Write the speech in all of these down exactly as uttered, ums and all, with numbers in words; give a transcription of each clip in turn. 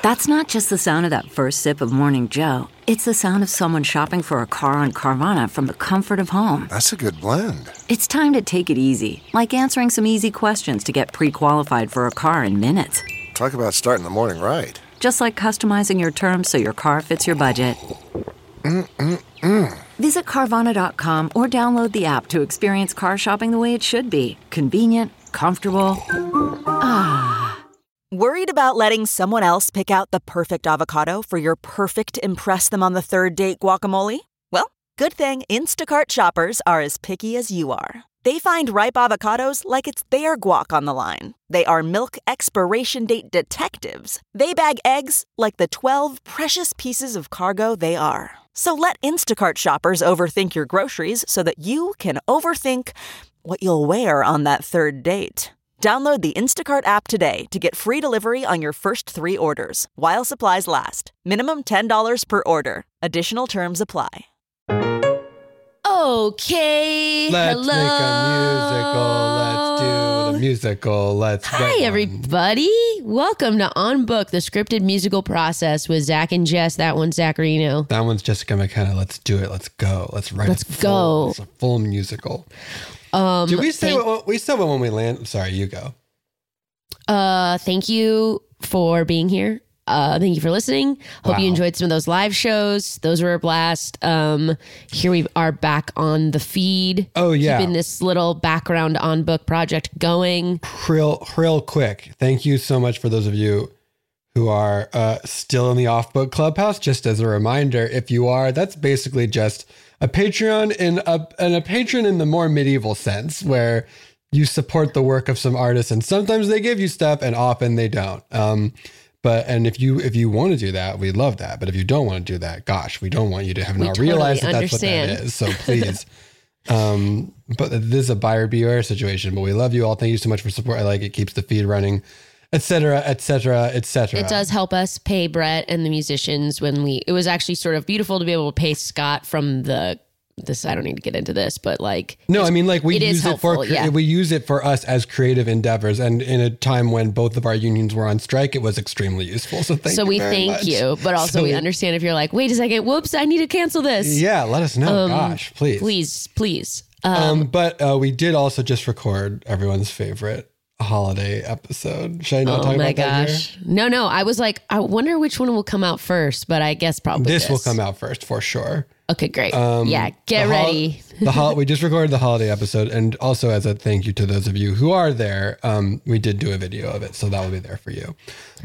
That's not just the sound of that first sip of Morning Joe. It's the sound of someone shopping for a car on Carvana from the comfort of home. That's a good blend. It's time to take it easy, like answering some easy questions to get pre-qualified for a car in minutes. Talk about starting the morning right. Just like customizing your terms so your car fits your budget. Mm-mm-mm. Visit Carvana dot com or download the app to experience car shopping the way it should be. Convenient, comfortable. Ah. Worried about letting someone else pick out the perfect avocado for your perfect impress-them-on-the-third-date guacamole? Well, good thing Instacart shoppers are as picky as you are. They find ripe avocados like it's their guac on the line. They are milk expiration date detectives. They bag eggs like the twelve precious pieces of cargo they are. So let Instacart shoppers overthink your groceries so that you can overthink what you'll wear on that third date. Download the Instacart app today to get free delivery on your first three orders, while supplies last. Minimum ten dollars per order. Additional terms apply. Okay, Let's hello. make a musical. Let's do the musical. Let's Hi, write one. everybody. Welcome to On Book, the scripted musical process with Zach and Jess. That one's Zacharino. That one's Jessica McKenna. Let's do it. Let's go. Let's write Let's a full, go. It's a full musical. Um, Did we say thank, what, we said when we land? Sorry, you go. uh, thank you for being here. Uh, thank you for listening. Hope Wow. you enjoyed some of those live shows. Those were a blast. Um, here we are back on the feed. Oh, yeah. Keeping this little background On Book project going. Real, real quick. Thank you so much for those of you who are uh, still in the Off Book Clubhouse. Just as a reminder, if you are, that's basically just a Patreon in a, and a patron in the more medieval sense, where you support the work of some artists, and sometimes they give you stuff, and often they don't. Um, but and if you if you want to do that, we love that. But if you don't want to do that, gosh, we don't want you to have We not totally realized that understand. that's what that is. So please. um, but this is a buyer beware situation. But we love you all. Thank you so much for support. I like it. Keeps the feed running, et cetera, et cetera, et cetera. It does help us pay Brett and the musicians when we, it was actually sort of beautiful to be able to pay Scott from the, this, I don't need to get into this, but like. No, I mean, like we it is use it for, helpful, yeah. we use it for us as creative endeavors. And in a time when both of our unions were on strike, it was extremely useful. So thank So you we very thank much. you, but also So we understand if you're like, wait a second, whoops, I need to cancel this. Yeah, let us know. Um, Gosh, please. Please, please. Um, Um, but uh, we did also just record everyone's favorite holiday episode. Should I not oh talk my about that gosh. here? No, no. I was like, I wonder which one will come out first, but I guess probably This this, will come out first for sure. Okay, great. Um, yeah, get the hol- ready. the hol- we just recorded the holiday episode, and also as a thank you to those of you who are there, um, we did do a video of it, so that will be there for you.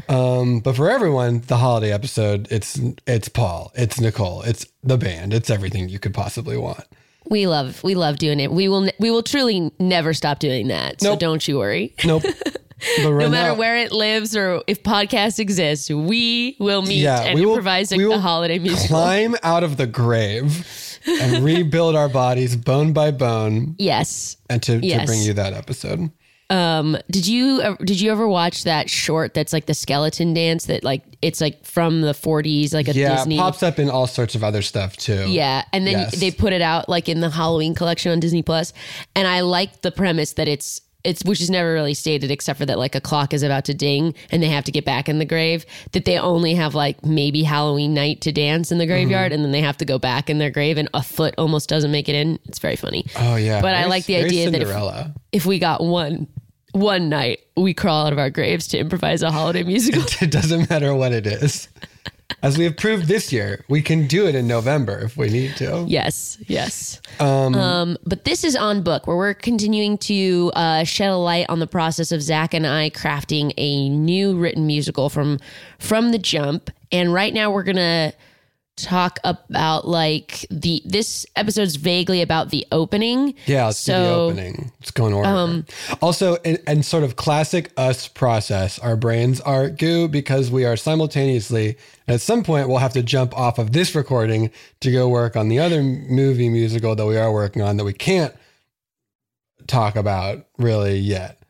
Um, but for everyone, the holiday episode, it's it's Paul, it's Nicole, it's the band, it's everything you could possibly want. We love, we love doing it. We will, we will truly never stop doing that. So Nope. don't you worry. Nope. But right No matter now- where it lives or if podcasts exist, we will meet and we will- improvise a, we will a holiday musical. Climb out of the grave and rebuild our bodies bone by bone, Yes. and to, to Yes. bring you that episode. Um, did you uh, did you ever watch that short that's like the skeleton dance that like it's like from the forties, like a Yeah, Disney? it pops up in all sorts of other stuff too. Yeah, and then Yes. they put it out like in the Halloween collection on Disney Plus, and I like the premise that it's it's which is never really stated except for that like a clock is about to ding and they have to get back in the grave, that they only have like maybe Halloween night to dance in the graveyard, Mm-hmm. and then they have to go back in their grave and a foot almost doesn't make it in. It's very funny. Oh yeah. But I Very- like the very idea that if- Cinderella. If we got one one night, we crawl out of our graves to improvise a holiday musical. It doesn't matter what it is. As we have proved this year, we can do it in November if we need to. Yes, yes. Um, Um, but this is On Book, where we're continuing to uh, shed a light on the process of Zach and I crafting a new written musical from from the jump. And right now we're gonna talk about like the this episode's vaguely about the opening. Yeah, let's do the So, opening. Let's go in order. Also, in, in sort of classic us process, our brains are goo because we are simultaneously, and at some point we'll have to jump off of this recording to go work on the other movie musical that we are working on that we can't talk about really yet.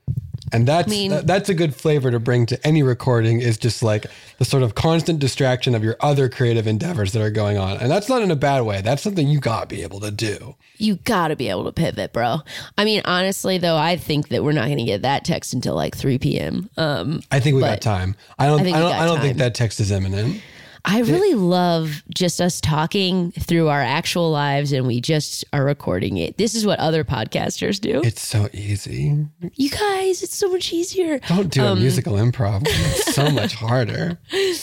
And that's I mean, uh, that's a good flavor to bring to any recording, is just like the sort of constant distraction of your other creative endeavors that are going on. And that's not in a bad way. That's something you got to be able to do. You got to be able to pivot, bro. I mean, honestly, though, I think that we're not going to get that text until like three p.m. Um, I think we got time. I don't. I, I, I don't. I don't time. think that text is imminent. I really love just us talking through our actual lives, and we just are recording it. This is what other podcasters do. It's so easy. You guys, it's so much easier. Don't do um, a musical improv. It's so much harder.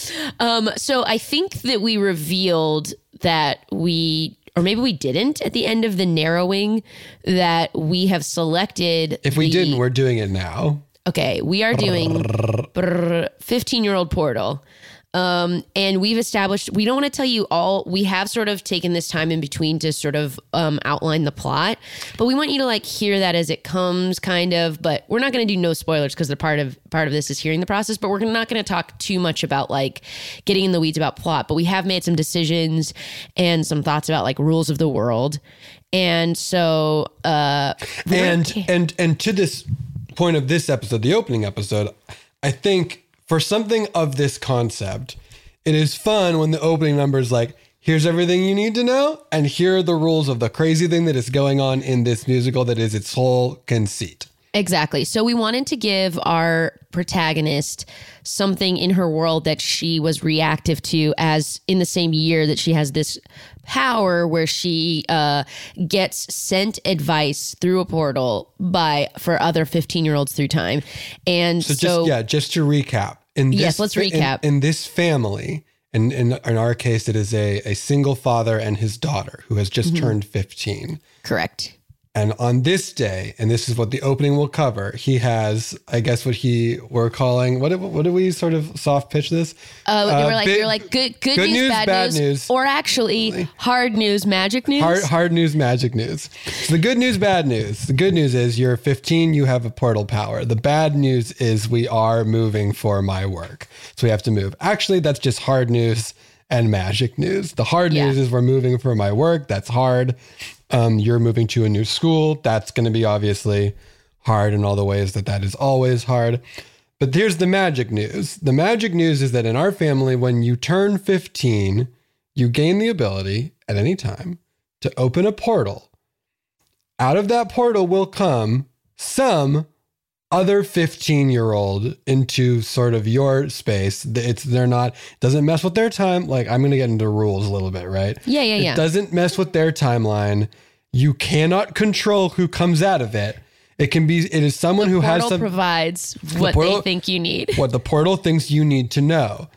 Um, so I think that we revealed that we, or maybe we didn't at the end of the narrowing, that we have selected. If we the, didn't, we're doing it now. Okay, we are doing fifteen-year-old Portal. Um, and we've established, we don't want to tell you all, we have sort of taken this time in between to sort of um, outline the plot, but we want you to like hear that as it comes kind of, but we're not going to do no spoilers because the part of part of this is hearing the process, but we're not going to talk too much about like getting in the weeds about plot, but we have made some decisions and some thoughts about like rules of the world. And so, uh, and, and, and to this point of this episode, the opening episode, I think, for something of this concept, it is fun when the opening number is like, here's everything you need to know, and here are the rules of the crazy thing that is going on in this musical that is its whole conceit. Exactly. So we wanted to give our protagonist something in her world that she was reactive to, as in the same year that she has this power where she uh, gets sent advice through a portal by for other fifteen-year-olds through time. And so, so just, yeah, just to recap. In this, yes, let's recap. In, in this family, and in, in our case, it is a, a single father and his daughter who has just mm-hmm. turned fifteen. Correct. And on this day, and this is what the opening will cover, he has, I guess, what he we're calling, what did, what did we sort of soft pitch this? Uh, uh, we're like, big, you're like good, good, good news, news, bad, bad news, news, or actually hard news, magic news. Hard, hard news, magic news. So the good news, bad news. The good news is you're fifteen, you have a portal power. The bad news is we are moving for my work. So we have to move. Actually, that's just hard news and magic news. The hard yeah. news is we're moving for my work. That's hard. Um, you're moving to a new school. That's going to be obviously hard in all the ways that that is always hard. But here's the magic news. The magic news is that in our family, when you turn fifteen, you gain the ability at any time to open a portal. Out of that portal will come some other fifteen-year-old into sort of your space. It's they're not doesn't mess with their time. Like, I'm going to get into rules a little bit, right? Yeah, yeah, it yeah. It doesn't mess with their timeline. You cannot control who comes out of it. It can be. It is someone the who has portal some provides what portal, they think you need. What the portal thinks you need to know.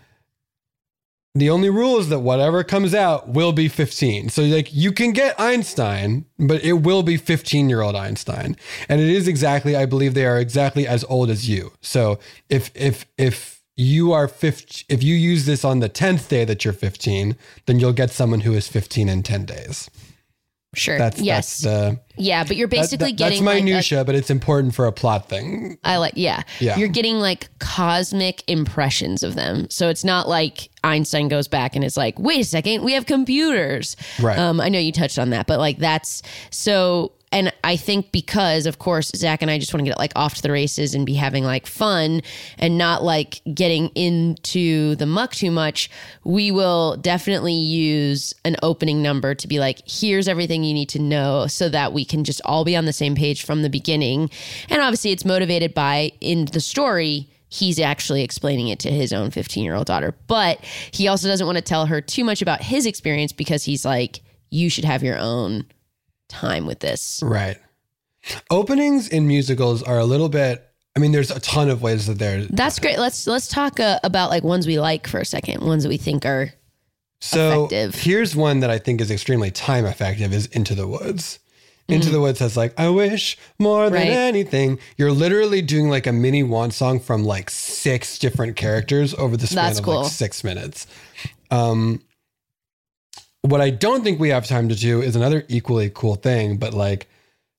The only rule is that whatever comes out will be fifteen. So like you can get Einstein, but it will be fifteen-year-old Einstein. And it is exactly, I believe they are exactly as old as you. So if if if you are fifty, if you use this on the tenth day that you're fifteen, then you'll get someone who is fifteen in ten days. Sure. That's, yes. That's the, yeah, but you're basically that, that, getting that's like minutia, a, but it's important for a plot thing. I like, yeah. Yeah. You're getting like cosmic impressions of them. So it's not like Einstein goes back and is like, wait a second, we have computers. Right. Um, I know you touched on that, but like that's so. And I think because, of course, Zach and I just want to get it like off to the races and be having like fun and not like getting into the muck too much, we will definitely use an opening number to be like, here's everything you need to know so that we can just all be on the same page from the beginning. And obviously it's motivated by, in the story, he's actually explaining it to his own fifteen-year-old daughter. But he also doesn't want to tell her too much about his experience because he's like, you should have your own time with this. Right. Openings in musicals are a little bit, I mean, there's a ton of ways that they're. That's great. Let's let's talk uh, about like ones we like for a second, ones that we think are so effective. Here's one that I think is extremely time effective is Into the Woods. Into mm-hmm. the Woods has like, I wish more than right. anything. You're literally doing like a mini want song from like six different characters over the span That's of cool. like six minutes. Um, What I don't think we have time to do is another equally cool thing, but like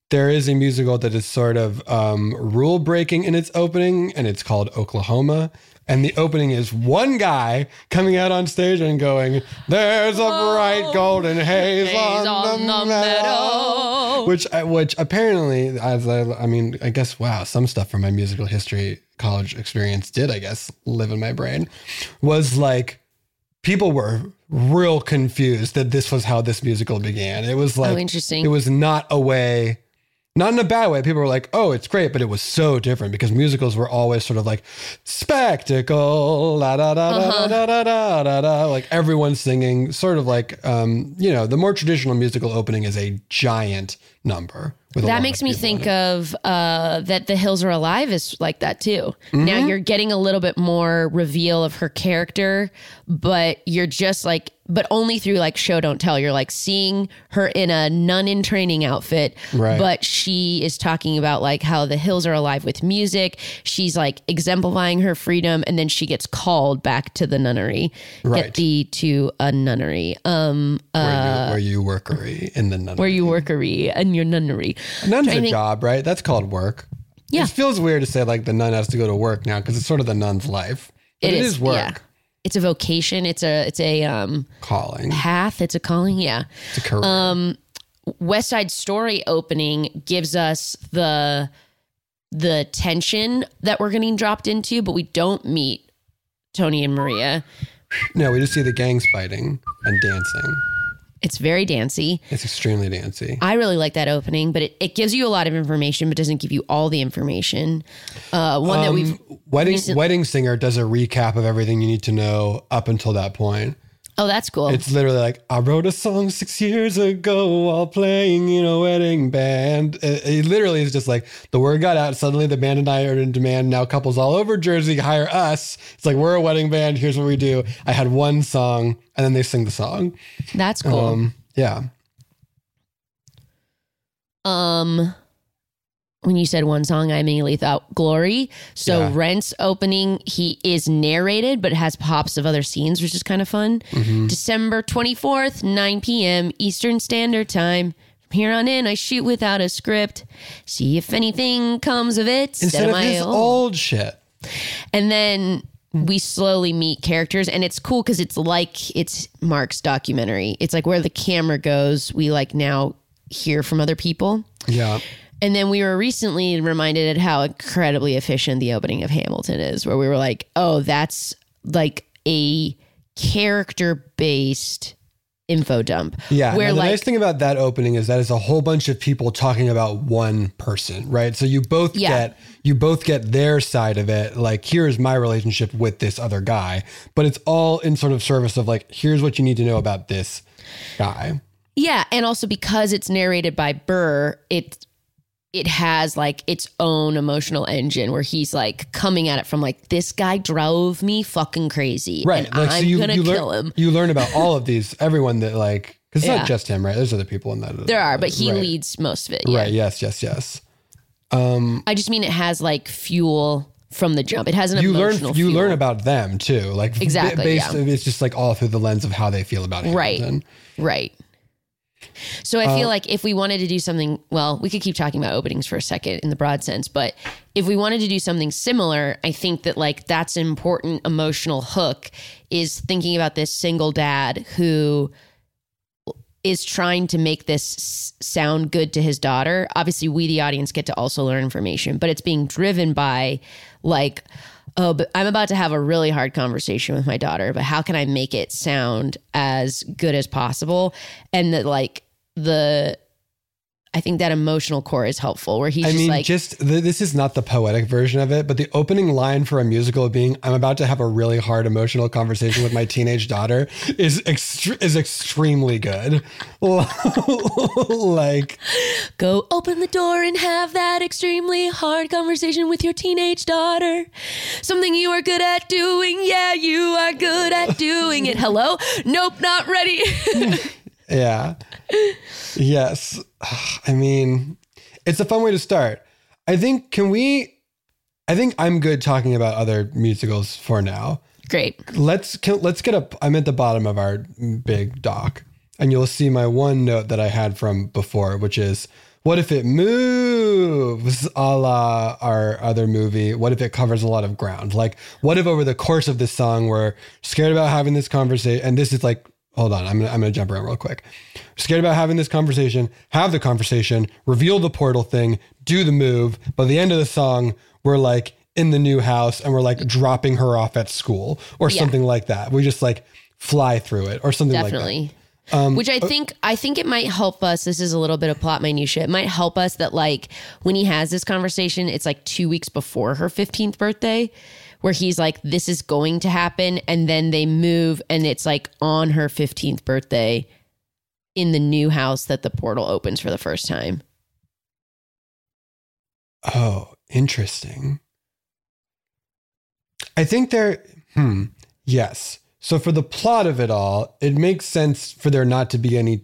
there is a musical that is sort of um, rule breaking in its opening, and it's called Oklahoma. And the opening is one guy coming out on stage and going, "There's a bright golden haze, Haze on, on the, the meadow." meadow. Which, which apparently, as I, I mean, I guess, wow, some stuff from my musical history college experience did, I guess, live in my brain, was like, people were real confused that this was how this musical began. It was like, Oh, interesting. It was not a way, not in a bad way. People were like, oh, it's great, but it was so different because musicals were always sort of like spectacle, la da da da da da da da da, like everyone singing, sort of like, um, you know, the more traditional musical opening is a giant number. With a lot That of makes me people in think it. of uh, that The Hills Are Alive is like that too. Mm-hmm. Now you're getting a little bit more reveal of her character, but you're just like, but only through like show don't tell. You're like seeing her in a nun in training outfit, Right. but she is talking about like how the hills are alive with music. She's like exemplifying her freedom, and then she gets called back to the nunnery. Right. Get thee to a nunnery. Um, uh, where you, where you workery in the nunnery. where you workery and your nunnery. Nun's Trying a to think- job, right? That's called work. Yeah. It feels weird to say like the nun has to go to work now because it's sort of the nun's life. But it is, work. Yeah. It's a vocation. It's a it's a um Calling. path. It's a calling. Yeah. It's a career. Um, West Side Story opening gives us the the tension that we're getting dropped into, but we don't meet Tony and Maria. no, we just see the gangs fighting and dancing. It's very dancey. It's extremely dancey. I really like that opening, but it, it gives you a lot of information, but doesn't give you all the information. Uh, one that we've Wedding recent- Wedding Singer does a recap of everything you need to know up until that point. oh, that's cool. It's literally like, I wrote a song six years ago while playing in a wedding band. It, it literally is just like, the word got out. Suddenly the band and I are in demand. Now couples all over Jersey hire us. It's like, we're a wedding band. Here's what we do. I had one song and then they sing the song. that's cool. Um, yeah. Um, when you said one song, I immediately thought Glory. So Yeah. Rent's opening, he is narrated, but it has pops of other scenes, which is kind of fun. Mm-hmm. December twenty-fourth, nine p.m. Eastern Standard Time. From here on in, I shoot without a script. See if anything comes of it. Instead of my his own. old shit. And then we slowly meet characters, and it's cool because it's like it's Mark's documentary. It's like where the camera goes, we like now hear from other people. Yeah. And then we were recently reminded at how incredibly efficient the opening of Hamilton is, where we were like, oh, that's like a character-based info dump. Yeah. Where Now, the like, nice thing about that opening is that it's a whole bunch of people talking about one person, right? So you both Yeah. get you both get their side of it. Like, here's my relationship with this other guy, but it's all in sort of service of like, here's what you need to know about this guy. yeah. And also because it's narrated by Burr, it it has like its own emotional engine where he's like coming at it from like, this guy drove me fucking crazy. Right. And Like, I'm so you, gonna you kill learn, him. You learn about all of these, everyone that like, because it's Yeah. not just him, right? There's other people in that. There are, but he Right. leads most of it. Yeah. Right. Yes, yes, yes. Um, I just mean it has like fuel from the jump. It has an you learn emotional you fuel. learn about them too. Like Exactly, based, yeah. It's just like all through the lens of how they feel about Right. Hamilton. Right. So I Uh, feel like if we wanted to do something, well, we could keep talking about openings for a second in the broad sense, but if we wanted to do something similar, I think that like that's an important emotional hook is thinking about this single dad who is trying to make this s- sound good to his daughter. Obviously, we, the audience, get to also learn information, but it's being driven by like, oh, but I'm about to have a really hard conversation with my daughter, but how can I make it sound as good as possible? And that like the, I think that emotional core is helpful where he's I just mean, like, just th- this is not the poetic version of it, but the opening line for a musical being "I'm about to have a really hard emotional conversation with my teenage daughter" is extre- is extremely good. Like, go open the door and have that extremely hard conversation with your teenage daughter. Something you are good at doing. Yeah, you are good at doing it. Hello? Nope, not ready. yeah, yes. I mean, it's a fun way to start. I think. Can we? I think I'm good talking about other musicals for now. Great. Let's can, let's get up. I'm at the bottom of our big doc, and you'll see my one note that I had from before, which is What if it moves a la our other movie? What if it covers a lot of ground? Like, what if over the course of this song, we're scared about having this conversation? And this is like, hold on, I'm gonna, I'm gonna jump around real quick. Scared about having this conversation, have the conversation, reveal the portal thing, do the move. By the end of the song, we're like in the new house and we're like dropping her off at school or Yeah. something like that. We just like fly through it or something Definitely. like that. Um, Which I think I think it might help us. This is a little bit of plot minutia. It might help us that like when he has this conversation, it's like two weeks before her fifteenth birthday, where he's like, "This is going to happen," and then they move, and it's like on her fifteenth birthday in the new house that the portal opens for the first time. Oh, interesting. I think there, hmm, yes. So for the plot of it all, it makes sense for there not to be any.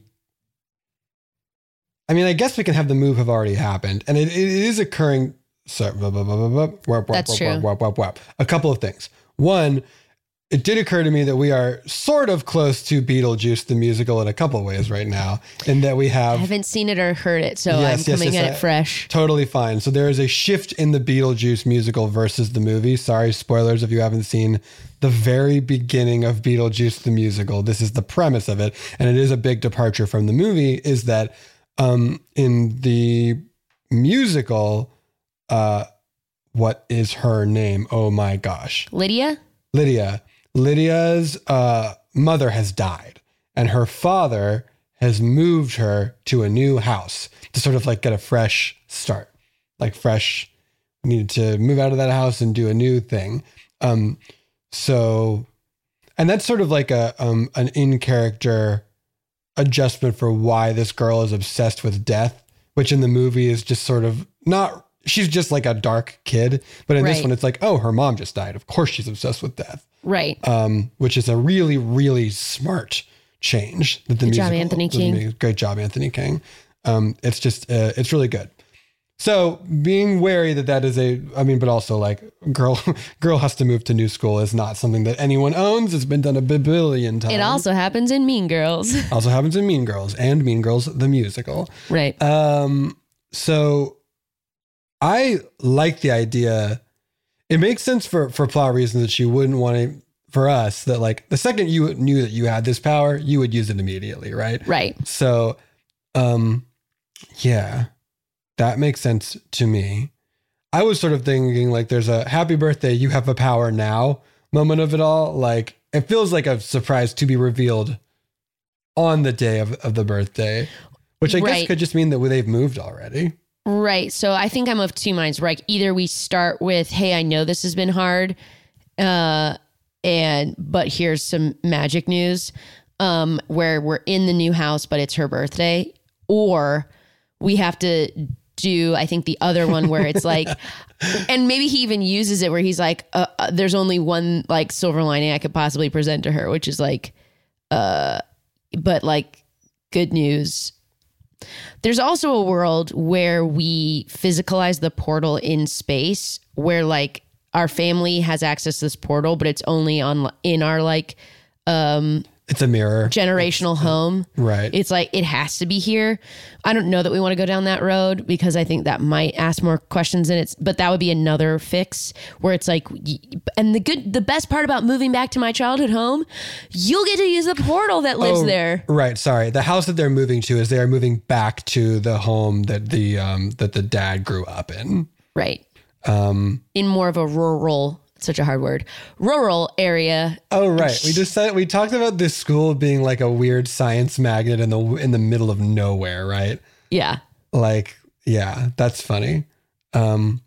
I mean, I guess we can have the move have already happened, and it, it is occurring. So, blah, blah, blah, blah, blah, whap, That's whap, true. whap, whap, whap, whap. A couple of things. One, it did occur to me that we are sort of close to Beetlejuice the musical in a couple of ways right now, in that we I have haven't seen it or heard it, so Yes, I'm yes, coming yes, at I- it fresh. Totally fine. So there is a shift in the Beetlejuice musical versus the movie. Sorry, spoilers if you haven't seen the very beginning of Beetlejuice the musical. This is the premise of it. And it is a big departure from the movie, is that um, in the musical, uh, what is her name? Oh my gosh. Lydia? Lydia. Lydia's uh, mother has died, and her father has moved her to a new house to sort of like get a fresh start, like fresh, needed to move out of that house and do a new thing. Um, so, and that's sort of like a um, an in-character adjustment for why this girl is obsessed with death, which in the movie is just sort of not, she's just like a dark kid. But in this Right. one, it's like, oh, her mom just died. Of course she's obsessed with death. Right. Um, which is a really, really smart change. That the Good job, musical- Anthony the King. mu- Great job, Anthony King. Um, it's just, uh, it's really good. So being wary that that is a, I mean, but also like girl, girl has to move to new school is not something that anyone owns. It's been done a billion times. It also happens in Mean Girls. also happens in Mean Girls and Mean Girls, the musical. Right. Um, so I like the idea. It makes sense for, for plot reasons that she wouldn't want to, for us, that like the second you knew that you had this power, you would use it immediately. Right. Right. So, um, yeah, that makes sense to me. I was sort of thinking like there's a happy birthday, you have a power now moment of it all. Like it feels like a surprise to be revealed on the day of, of the birthday, which I guess Right. could just mean that they've moved already. Right. So I think I'm of two minds. Right. Either we start with, hey, I know this has been hard. Uh, and, but here's some magic news, um, where we're in the new house, but it's her birthday. Or we have to do, I think the other one where it's like, and maybe he even uses it where he's like, uh, uh, there's only one like silver lining I could possibly present to her, which is like, uh, but like good news. There's also a world where we physicalize the portal in space, where like our family has access to this portal, but it's only on in our like um, It's a mirror. generational home. Right. It's like it has to be here. I don't know that we want to go down that road because I think that might ask more questions in it. But that would be another fix where it's like, and the good, the best part about moving back to my childhood home, you'll get to use the portal that lives Oh, there. Right. Sorry. The house that they're moving to is they are moving back to the home that the um that the dad grew up in. Right. Um. In more of a rural, such a hard word, rural area. Oh, right. We just said we talked about this school being like a weird science magnet in the in the middle of nowhere, right? Yeah. Like, yeah, that's funny. Um.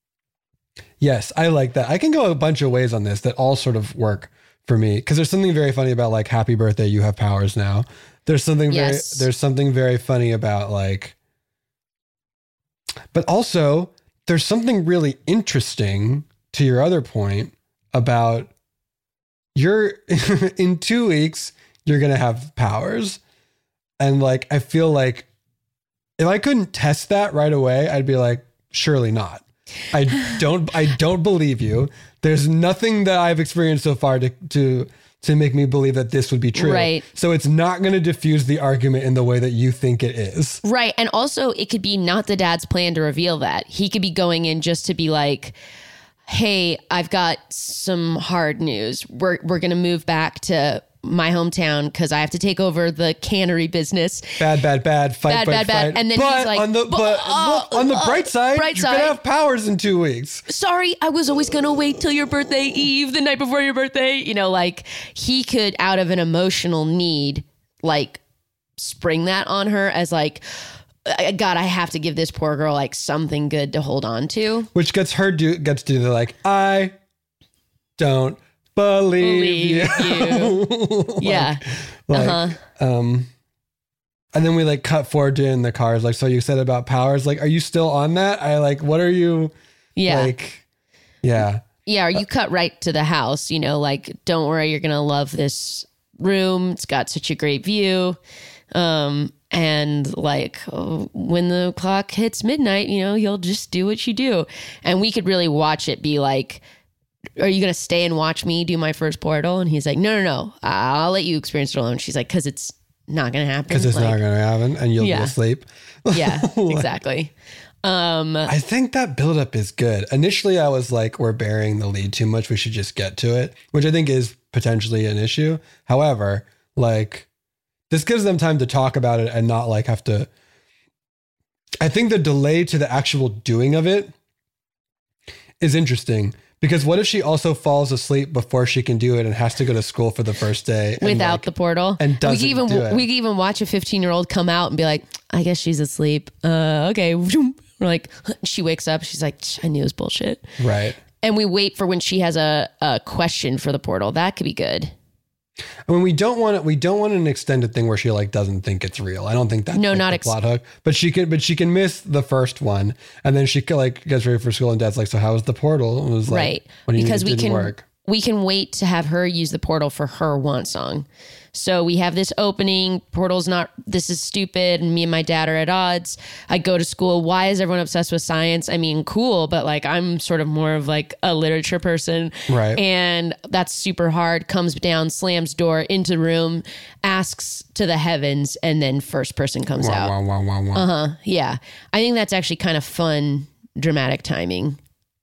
Yes, I like that. I can go a bunch of ways on this that all sort of work for me because there's something very funny about like happy birthday, you have powers now. There's something Yes. very there's something very funny about like, but also there's something really interesting to your other point about you're in two weeks, you're going to have powers. And like, I feel like if I couldn't test that right away, I'd be like, surely not. I don't, I don't believe you. There's nothing that I've experienced so far to, to, to make me believe that this would be true. Right. So it's not going to diffuse the argument in the way that you think it is. Right. And also it could be not the dad's plan to reveal that. He could be going in just to be like, hey, I've got some hard news. We're we're going to move back to my hometown because I have to take over the cannery business. Bad, bad, bad. Fight, bad, fight, bad, bad. fight. And then but he's like, on the, but, uh, look, on the uh, bright side, bright you're side. going to have powers in two weeks. Sorry, I was always going to wait till your birthday eve, the night before your birthday. You know, like he could, out of an emotional need, like spring that on her as like, God, I have to give this poor girl like something good to hold on to. Which gets her do gets to do the like, I don't believe, Believe you. you. like, Yeah. like, Uh-huh. um, and then we like cut forward to in the cars. Like, so you said about powers, like, are you still on that? I like, what are you? Yeah. Like, yeah. Yeah, or you cut right to the house, you know, like, don't worry, you're going to love this room. It's got such a great view. Um, and like, oh, when the clock hits midnight, you know, you'll just do what you do. And we could really watch it be like, are you going to stay and watch me do my first portal? And he's like, no, no, no, I'll let you experience it alone. She's like, because it's not going to happen. Because it's like, not going to happen and you'll Yeah. be asleep. Yeah, exactly. Um, I think that buildup is good. Initially, I was like, we're burying the lead too much. We should just get to it, which I think is potentially an issue. However, like, this gives them time to talk about it and not like have to. I think the delay to the actual doing of it is interesting because what if she also falls asleep before she can do it and has to go to school for the first day and without like, the portal, and we doesn't could even do it. we could even watch a fifteen year old come out and be like, I guess she's asleep. Uh, okay, we're like, she wakes up, she's like, I knew it was bullshit, right? and we wait for when she has a a question for the portal. That could be good. I mean, we don't want it. We don't want an extended thing where she like doesn't think it's real. I don't think that's No, like, not the ex- plot hook. But she can. But she can miss the first one, and then she can, like gets ready for school, and Dad's like, "So how was the portal?" And it was like, Right. What do you Because mean it we didn't can work? we can wait to have her use the portal for her want song. So we have this opening, portal's not, this is stupid, and me and my dad are at odds. I go to school. Why is everyone obsessed with science? I mean, cool, but like I'm sort of more of like a literature person. Right. And that's super hard. Comes down, slams door into room, asks to the heavens, and then first person comes Wah, out. wah, wah, wah, wah. Uh-huh. Yeah. I think that's actually kind of fun, dramatic timing.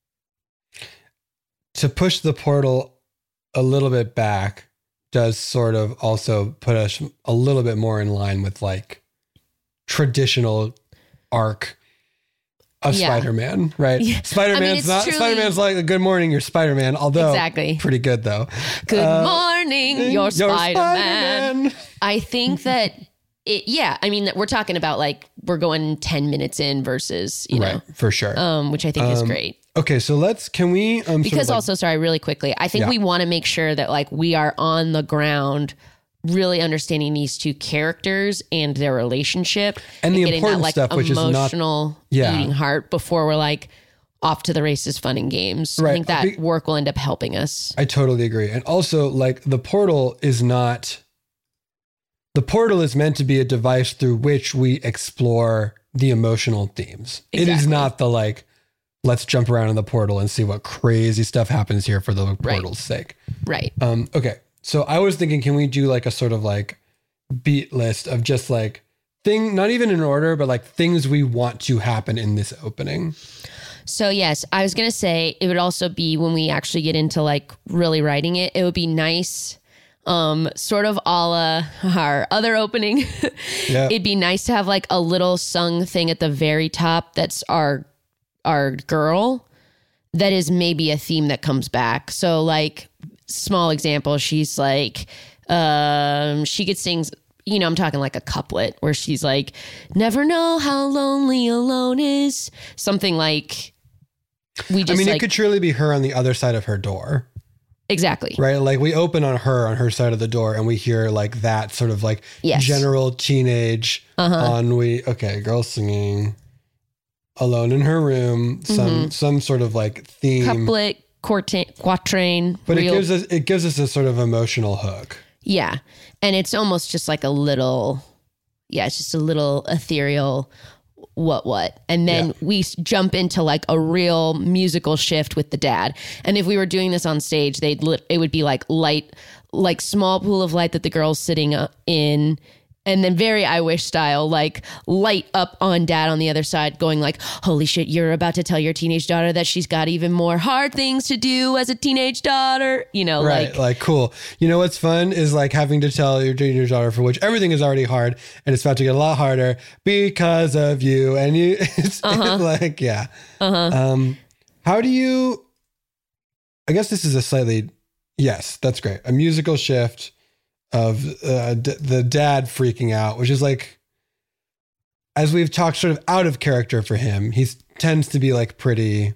To push the portal a little bit back does sort of also put us a little bit more in line with like traditional arc of Yeah. Spider-Man, right? Yeah. Spider-Man's I mean, it's not truly- Spider-Man's like good morning, you're Spider-Man, although Exactly. pretty good though. Good Uh, morning, you're Spider-Man. Spider-Man. I think that it, yeah, I mean, we're talking about like, we're going ten minutes in versus, you know, Right, for sure. um, which I think is Um, great. Okay, so let's, can we, um, sort of Because like- also, sorry, really quickly, I think Yeah. we want to make sure that like we are on the ground really understanding these two characters and their relationship And the getting important that, like, stuff, which is not- emotional Yeah. beating heart before we're like off to the races, fun and games. Right. I think that Be- work will end up helping us. I totally agree. And also, like, the portal is not, the portal is meant to be a device through which we explore the emotional themes. It is Exactly. not the like, let's jump around in the portal and see what crazy stuff happens here for the Right. portal's sake. Right. Um, okay. So I was thinking, can we do like a sort of like beat list of just like thing, not even in order, but like things we want to happen in this opening? So yes, I was going to say it would also be when we actually get into like really writing it, it would be nice, um, sort of a la our other opening. Yeah. It'd be nice to have like a little sung thing at the very top. That's our, our girl. That is maybe a theme that comes back. So like small example, she's like, um, she could sing, you know, I'm talking like a couplet where she's like, never know how lonely alone is. Something like, we just I mean, like, it could truly be her on the other side of her door. exactly. Right. Like we open on her on her side of the door and we hear like that sort of like Yes. general teenage Uh-huh. ennui. Okay. Girl singing alone in her room, some, Mm-hmm. some sort of like theme, Couplet, quarta- quatrain, but real, it gives us, it gives us a sort of emotional hook. yeah. And it's almost just like a little, yeah, it's just a little ethereal what, what. And then Yeah. we s- jump into like a real musical shift with the dad. And if we were doing this on stage, they'd, lit it would be like light, like small pool of light that the girl's sitting uh, in. And then very I Wish style, like light up on dad on the other side going like, holy shit, you're about to tell your teenage daughter that she's got even more hard things to do as a teenage daughter. You know, right, like. Like, cool. You know what's fun is like having to tell your teenage daughter for which everything is already hard and it's about to get a lot harder because of you. And you, it's, uh-huh. it's like, yeah. Uh-huh. Um, how do you, I guess this is a slightly, yes, that's great. A musical shift of uh, d- the dad freaking out, which is like, as we've talked, sort of out of character for him. He tends to be like pretty,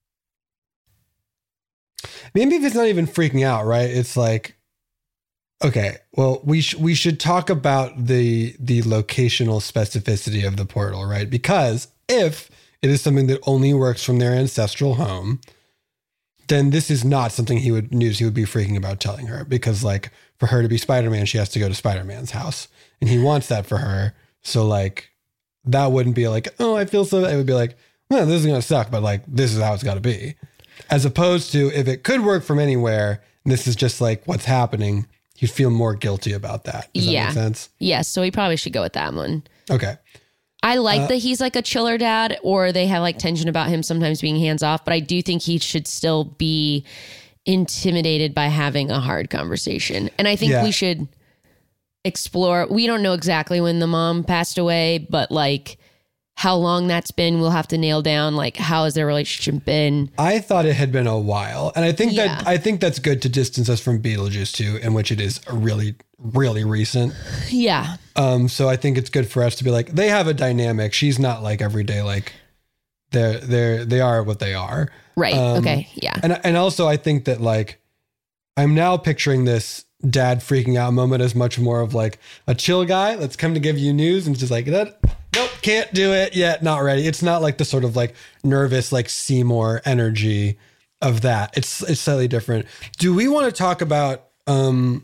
maybe if it's not even freaking out, right? It's like, okay, well, we sh- we should talk about the the locational specificity of the portal, right? Because if it is something that only works from their ancestral home, then this is not something he would news he would be freaking about telling her, because like for her to be Spider-Man, she has to go to Spider-Man's house and he wants that for her. So like that wouldn't be like, oh, I feel so, it would be like, well, this is going to suck, but like, this is how it's got to be. As opposed to if it could work from anywhere, and this is just like what's happening, you'd feel more guilty about that. Does yeah. that make sense? Yes. So we probably should go with that one. Okay. I like Uh, that he's like a chiller dad, or they have like tension about him sometimes being hands off, but I do think he should still be intimidated by having a hard conversation. And I think Yeah. we should explore, we don't know exactly when the mom passed away, but like how long that's been, we'll have to nail down, like how has their relationship been? I thought it had been a while. And I think Yeah. that, I think that's good to distance us from Beetlejuice too, in which it is really, really recent. Yeah. Um, so I think it's good for us to be like, they have a dynamic. She's not like every day, like they're, they're, they are what they are. Right. Um, okay. Yeah. And, and also I think that like, I'm now picturing this dad freaking out moment as much more of like a chill guy. Let's come to give you news. And it's just like that. Nope. Can't do it yet. Not ready. It's not like the sort of like nervous, like Seymour energy of that. It's, it's slightly different. Do we want to talk about, um,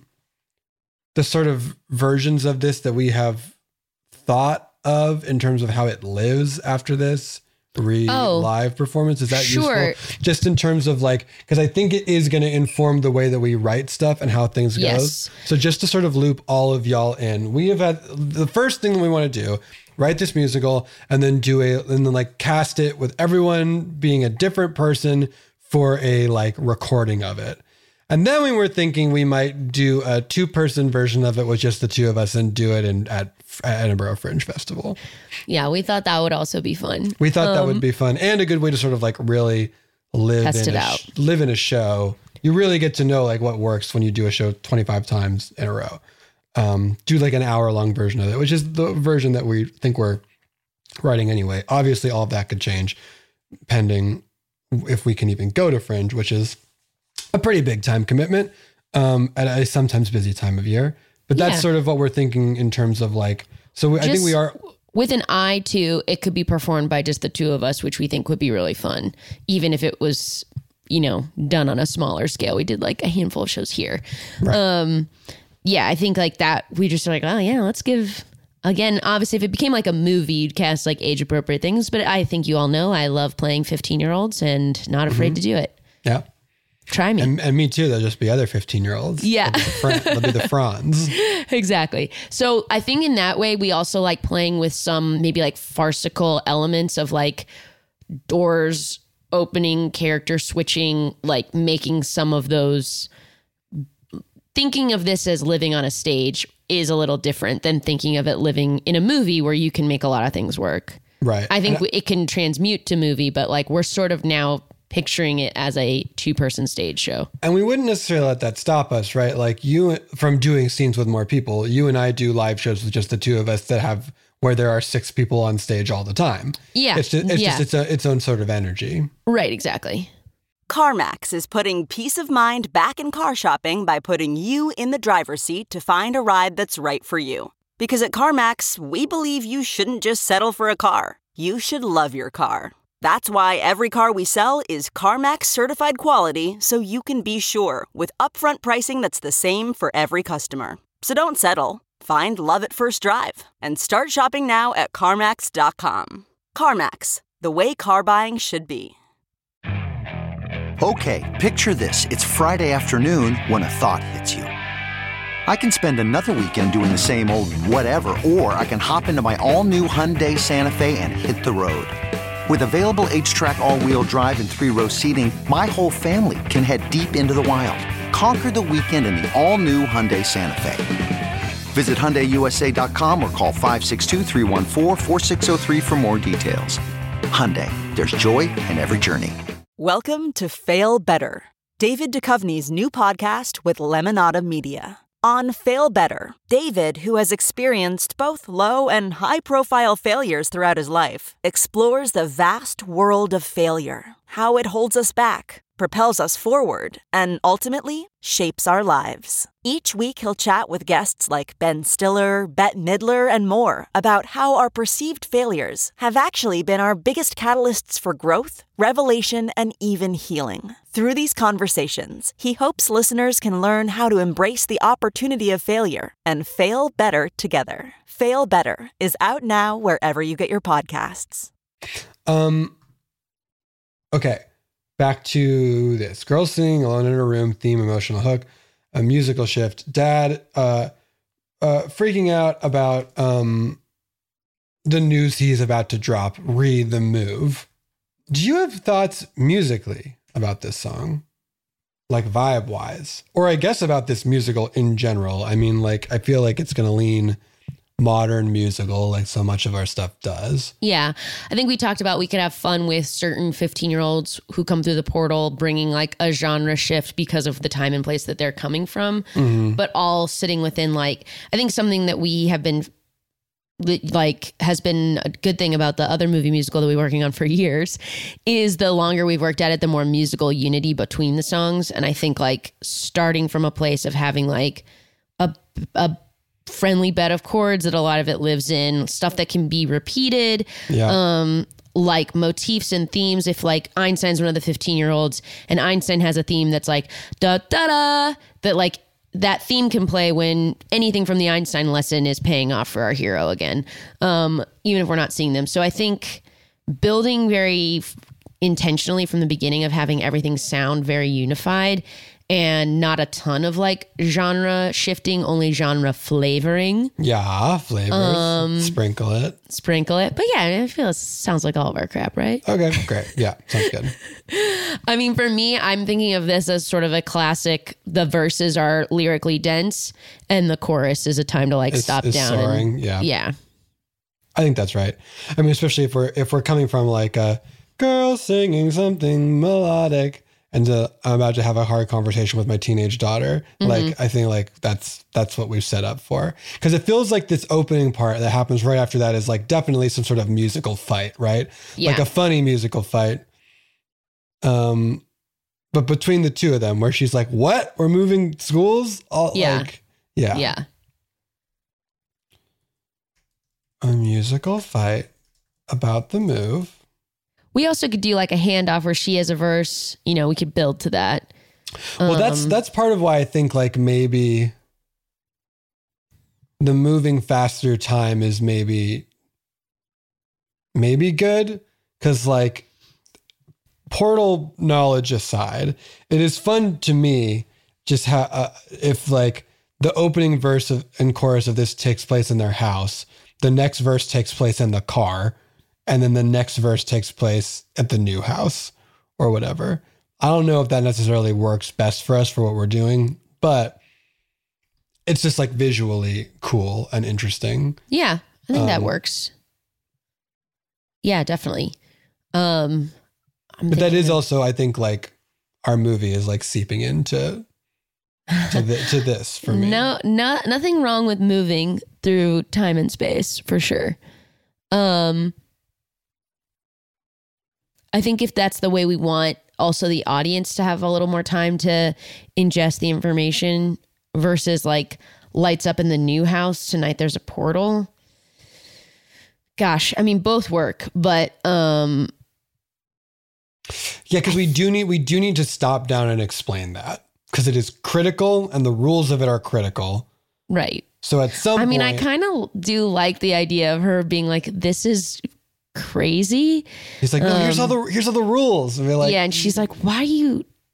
the sort of versions of this that we have thought of in terms of how it lives after this re Oh, live performance? Is that sure. useful? Just in terms of like, because I think it is going to inform the way that we write stuff and how things Yes. goes. So just to sort of loop all of y'all in, we have had the first thing we want to do, write this musical and then do a, and then like cast it with everyone being a different person for a like recording of it. And then we were thinking we might do a two-person version of it with just the two of us and do it in at, at Edinburgh Fringe Festival. Yeah. We thought that would also be fun. We thought that Um, would be fun and a good way to sort of like really live Test in it a out. sh- live in a show. You really get to know like what works when you do a show twenty-five times in a row. Um, do like an hour-long version of it, which is the version that we think we're writing anyway. Obviously, all of that could change pending if we can even go to Fringe, which is a pretty big time commitment um, at a sometimes busy time of year. But that's Yeah. sort of what we're thinking in terms of like, so we, I think Just we are. with an eye to it could be performed by just the two of us, which we think would be really fun, even if it was, you know, done on a smaller scale. We did like a handful of shows here. Right. Um, yeah, I think like that. We just are like, oh yeah, let's give. Again, obviously, if it became like a movie, you'd cast like age appropriate things. But I think you all know I love playing fifteen year olds and not afraid Mm-hmm. to do it. Yeah. Try me. And, and me too. There'll just be other fifteen year olds. Yeah. They'll be the, Fran- they'll be the Franz. Exactly. So I think in that way, we also like playing with some maybe like farcical elements of like doors opening, character switching, like making some of those. Thinking of this as living on a stage is a little different than thinking of it living in a movie where you can make a lot of things work. Right. I think And it can transmute to movie, but like we're sort of now picturing it as a two person stage show. And we wouldn't necessarily let that stop us, right? Like you, from doing scenes with more people, you and I do live shows with just the two of us that have, where there are six people on stage all the time. Yeah. It's just, it's yeah. just its, a, its own sort of energy. Right. Exactly. CarMax is putting peace of mind back in car shopping by putting you in the driver's seat to find a ride that's right for you. Because at CarMax, we believe you shouldn't just settle for a car. You should love your car. That's why every car we sell is CarMax certified quality, so you can be sure with upfront pricing that's the same for every customer. So don't settle. Find love at first drive and start shopping now at CarMax dot com. CarMax, the way car buying should be. Okay, picture this. It's Friday afternoon when a thought hits you. I can spend another weekend doing the same old whatever, or I can hop into my all-new Hyundai Santa Fe and hit the road. With available H-Track all-wheel drive and three-row seating, my whole family can head deep into the wild. Conquer the weekend in the all-new Hyundai Santa Fe. Visit Hyundai U S A dot com or call five six two, three one four, four six zero three for more details. Hyundai, there's joy in every journey. Welcome to Fail Better, David Duchovny's new podcast with Lemonada Media. On Fail Better, David, who has experienced both low and high-profile failures throughout his life, explores the vast world of failure, how it holds us back, propels us forward, and ultimately shapes our lives. Each week he'll chat with guests like Ben Stiller, Bette Midler, and more about how our perceived failures have actually been our biggest catalysts for growth, revelation, and even healing. Through these conversations, he hopes listeners can learn how to embrace the opportunity of failure and fail better together. Fail Better is out now wherever you get your podcasts. Um. Okay. Back to this. Girls singing alone in a room, theme, emotional hook, a musical shift. Dad uh, uh, freaking out about um, the news he's about to drop, Read the Move. Do you have thoughts musically about this song? Like vibe-wise? Or I guess about this musical in general. I mean, like, I feel like it's going to lean modern musical like so much of our stuff does. Yeah. I think we talked about we could have fun with certain fifteen year olds who come through the portal bringing like a genre shift because of the time and place that they're coming from, mm-hmm. but all sitting within like, I think something that we have been like has been a good thing about the other movie musical that we're working on for years is the longer we've worked at it, the more musical unity between the songs. And I think like starting from a place of having like a, a friendly bed of chords that a lot of it lives in, stuff that can be repeated, yeah. um, like motifs and themes. If like Einstein's one of the fifteen year olds and Einstein has a theme that's like da da da, that like that theme can play when anything from the Einstein lesson is paying off for our hero again, um, even if we're not seeing them. So I think building very intentionally from the beginning of having everything sound very unified and not a ton of like genre shifting, only genre flavoring. Yeah, flavors. Um, sprinkle it. Sprinkle it. But yeah, I feel it sounds like all of our crap, right? Okay, great. Yeah, sounds good. I mean, for me, I'm thinking of this as sort of a classic. The verses are lyrically dense and the chorus is a time to like it's, stop it's down. Soaring, and, yeah. Yeah. I think that's right. I mean, especially if we're if we're coming from like a girl singing something melodic, and uh, I'm about to have a hard conversation with my teenage daughter. Mm-hmm. Like, I think like that's that's what we've set up for. Because it feels like this opening part that happens right after that is like definitely some sort of musical fight, right? Yeah. Like a funny musical fight. Um, but between the two of them, where she's like, "What? We're moving schools?" All, yeah. Like, yeah. Yeah. A musical fight about the move. We also could do like a handoff where she has a verse, you know, we could build to that. Well, um, that's that's part of why I think like maybe the moving fast through time is maybe maybe good, because like portal knowledge aside, it is fun to me just how uh, if like the opening verse of, and chorus of this takes place in their house, the next verse takes place in the car, and then the next verse takes place at the new house or whatever. I don't know if that necessarily works best for us for what we're doing, but it's just like visually cool and interesting. Yeah, I think um, that works. Yeah, definitely. Um, I'm but that is also, I think, like our movie is like seeping into to, the, to this for me. No, no, nothing wrong with moving through time and space for sure. Um, I think if that's the way we want also the audience to have a little more time to ingest the information versus like lights up in the new house tonight, there's a portal. Gosh, I mean, both work, but um, yeah, because we do need we do need to stop down and explain that, because it is critical and the rules of it are critical. Right. So at some I mean, point, I kind of do like the idea of her being like, this is crazy. He's like, no, um, here's all the here's all the rules. And we're like, yeah, and she's like, why are you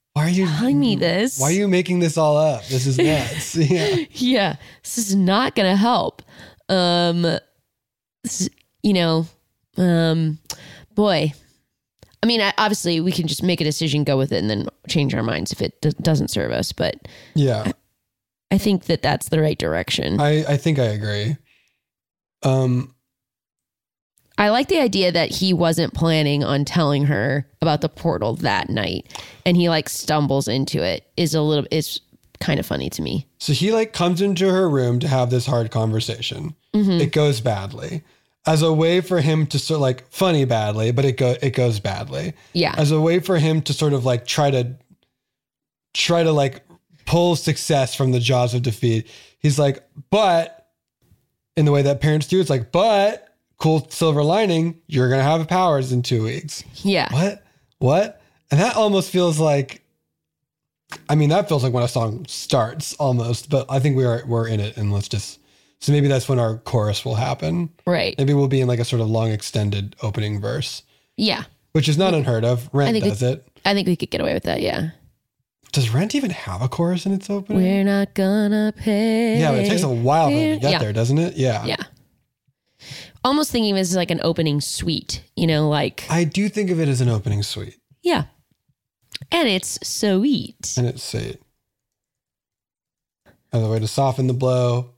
why are you telling me this? Why are you making this all up? This is nuts. Yeah. Yeah. This is not going to help. Um, this, you know, um, boy, I mean, I, obviously we can just make a decision, go with it, and then change our minds if it d- doesn't serve us. But yeah, I, I think that that's the right direction. I, I think I agree. Um, I like the idea that he wasn't planning on telling her about the portal that night, and he like stumbles into it. Is a little is kind of funny to me. So he like comes into her room to have this hard conversation. Mm-hmm. It goes badly. As a way for him to sort of like funny badly, but it go it goes badly. Yeah. As a way for him to sort of like try to try to like pull success from the jaws of defeat. He's like, but in the way that parents do, it's like, but cool silver lining, you're gonna have powers in two weeks. Yeah. What? What? And that almost feels like, I mean, that feels like when a song starts almost, but I think we are we're in it, and let's just so maybe that's when our chorus will happen. Right. Maybe we'll be in like a sort of long extended opening verse. Yeah. Which is not unheard of. Rent does we, it. I think we could get away with that, yeah. Does Rent even have a chorus in its opening? We're not gonna pay. Yeah, but it takes a while to get yeah. there, doesn't it? Yeah. Yeah. Almost thinking of it as like an opening suite, you know, like. I do think of it as an opening suite. Yeah. And it's sweet. And it's sweet. As a way to soften the blow,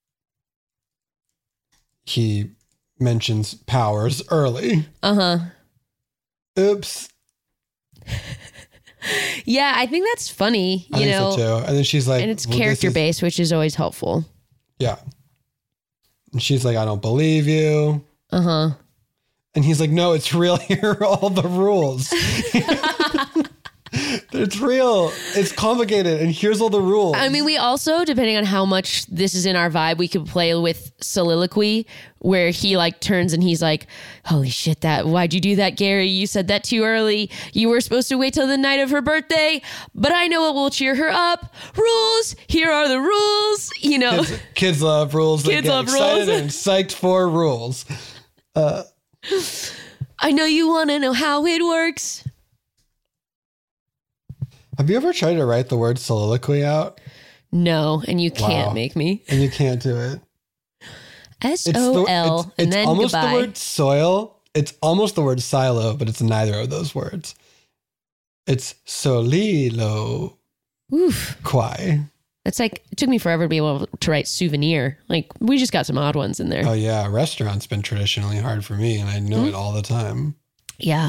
he mentions powers early. Uh-huh. Oops. Yeah, I think that's funny, you I think know. so too. And then she's like, and it's well, character is, based, which is always helpful. Yeah. And she's like, I don't believe you. Uh-huh. And he's like, no, it's real. Here are all the rules. It's real. It's complicated. And here's all the rules. I mean, we also, depending on how much this is in our vibe, we could play with soliloquy where he like turns and he's like, holy shit, that, why'd you do that, Gary? You said that too early. You were supposed to wait till the night of her birthday, but I know it will cheer her up. Rules. Here are the rules. You know, kids, kids love rules. They Kids get love excited rules. and psyched for rules. Uh, I know you want to know how it works. Have you ever tried to write the word soliloquy out? No, and you can't Wow. make me. And you can't do it. S It's O the- L it's- and it's then almost goodbye. the word soil. It's almost the word silo, but it's neither of those words. It's solilo Oof. quai. It's like, it took me forever to be able to write souvenir. Like, we just got some odd ones in there. Oh yeah, restaurant's been traditionally hard for me, and I know Mm-hmm. it all the time. Yeah.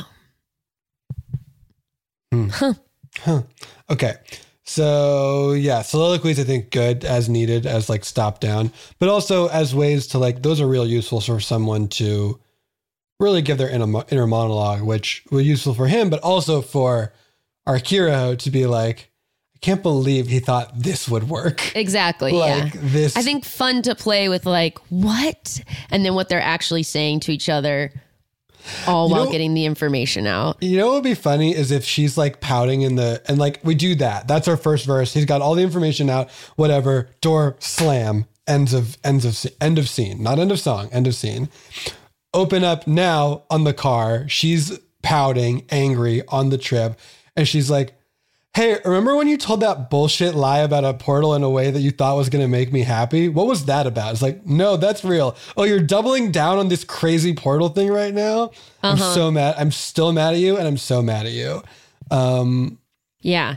Hmm. Huh. Huh. Okay. So yeah, soliloquies I think good as needed as like stop down, but also as ways to like, those are real useful for someone to really give their inner, inner monologue, which were useful for him, but also for our hero to be like, I can't believe he thought this would work. Exactly. Like yeah. this. I think fun to play with like, what? And then what they're actually saying to each other, all You while know- getting the information out. You know what would be funny is if she's like pouting in the, and like we do that. That's our first verse. He's got all the information out, whatever, door slam, ends of, ends of, sce- end of scene, not end of song, end of scene. Open up now on the car. She's pouting, angry on the trip. And she's like, hey, remember when you told that bullshit lie about a portal in a way that you thought was going to make me happy? What was that about? It's like, no, that's real. Oh, you're doubling down on this crazy portal thing right now? I'm Uh-huh. so mad. I'm still mad at you, and I'm so mad at you. Um, Yeah.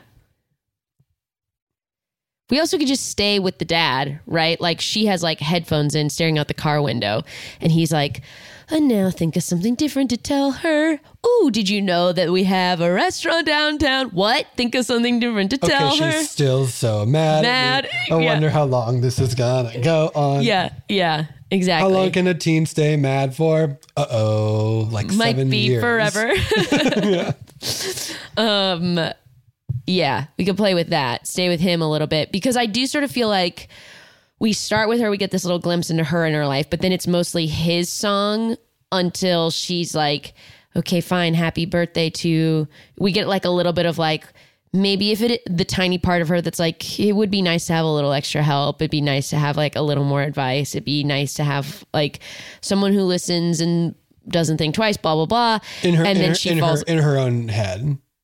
We also could just stay with the dad, right? Like she has like headphones in staring out the car window and he's like, and now think of something different to tell her. Ooh, did you know that we have a restaurant downtown? What? Think of something different to okay, tell her. she's still so mad. Mad. At me. I Yeah. wonder how long this is gonna go on. Yeah, yeah, exactly. How long can a teen stay mad for? Uh-oh, like Might seven be years. forever. Yeah. Um, yeah, we could play with that. Stay with him a little bit because I do sort of feel like we start with her, we get this little glimpse into her and her life, but then it's mostly his song until she's like, okay, fine, happy birthday to, we get like a little bit of like, maybe if it, the tiny part of her that's like, it would be nice to have a little extra help. It'd be nice to have like a little more advice. It'd be nice to have like someone who listens and doesn't think twice, blah, blah, blah. In her, and in then her, she in falls. her, in her own head.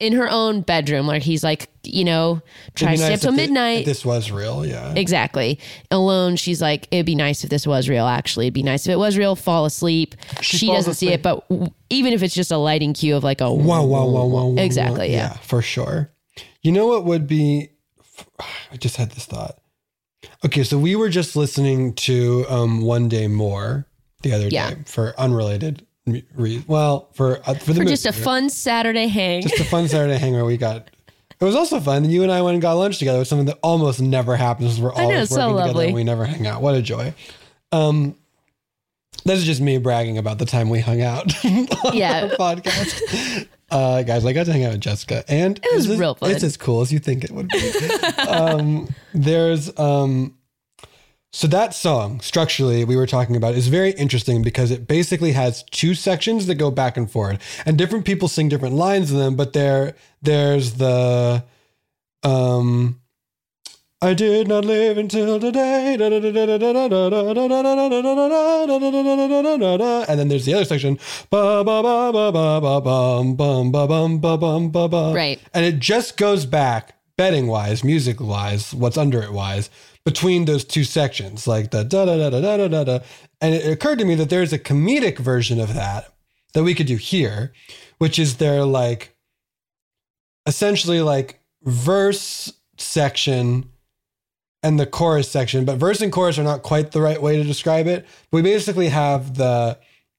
in her own bedroom, where he's like, you know, try to stay up till midnight. If this was real, yeah. Exactly. Alone, she's like, it'd be nice if this was real, actually. It'd be nice if it was real, fall asleep. She, she doesn't asleep. see it, but w- even if it's just a lighting cue of like a... Wow, wow, wow, wow, wow. Exactly, wow. yeah. Yeah, for sure. You know what would be... I just had this thought. Okay, so we were just listening to um, One Day More the other yeah. day for unrelated reasons. Well, for uh, for the for movie, just a fun Saturday hang. Just a fun Saturday hang where we got. It was also fun. You and I went and got lunch together. It was something that almost never happens. We're always I know, working so together lovely. and we never hang out. What a joy. Um, this is just me bragging about the time we hung out on yeah. our podcast. Uh, guys, I got to hang out with Jessica, and it was it's, real fun. It's as cool as you think it would be. um, there's um, so that song structurally we were talking about is very interesting because it basically has two sections that go back and forth, and different people sing different lines in them. But there, there's the um. I did not live until today. And then there's the other section. Right. And it just goes back, betting wise, music wise, what's under it wise, between those two sections, like the da da da da da da da. And it occurred to me that there's a comedic version of that that we could do here, which is their like essentially like verse section and the chorus section, but verse and chorus are not quite the right way to describe it. We basically have the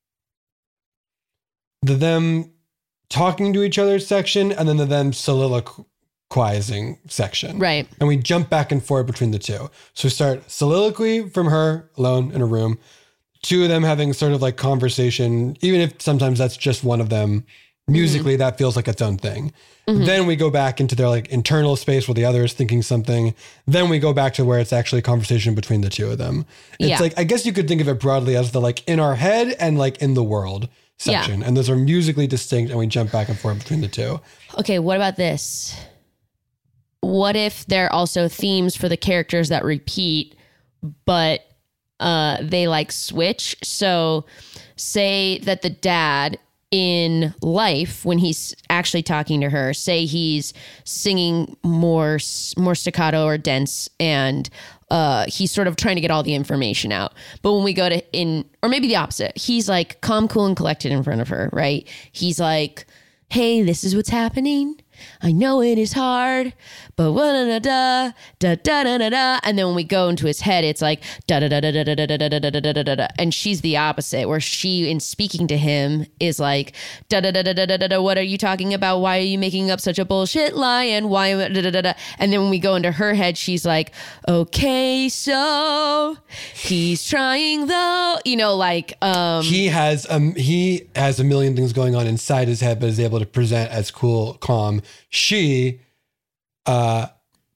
the them talking to each other section and then the them soliloquizing section. Right. And we jump back and forth between the two. So we start soliloquy from her alone in a room, two of them having sort of like conversation, even if sometimes that's just one of them. Musically, mm-hmm. that feels like its own thing. Mm-hmm. Then we go back into their like internal space where the other is thinking something. Then we go back to where it's actually a conversation between the two of them. It's yeah. like, I guess you could think of it broadly as the like in our head and like in the world section. Yeah. And those are musically distinct and we jump back and forth between the two. Okay, what about this? What if there are also themes for the characters that repeat, but uh, they like switch? So say that the dad in life, when he's actually talking to her, say he's singing more more staccato or dense, and uh, he's sort of trying to get all the information out. But when we go to in, or maybe the opposite, he's like calm, cool, and collected in front of her, right? He's like, hey, this is what's happening. I know it is hard, but da da da da da da da da. And then when we go into his head, it's like da da da da da da da da da da da da da da. And she's the opposite, where she, in speaking to him, is like da da da da da da da. What are you talking about? Why are you making up such a bullshit lie? And why da da da da? And then when we go into her head, she's like, okay, so he's trying though, you know, like um, he has um he has a million things going on inside his head, but is able to present as cool, calm. She uh,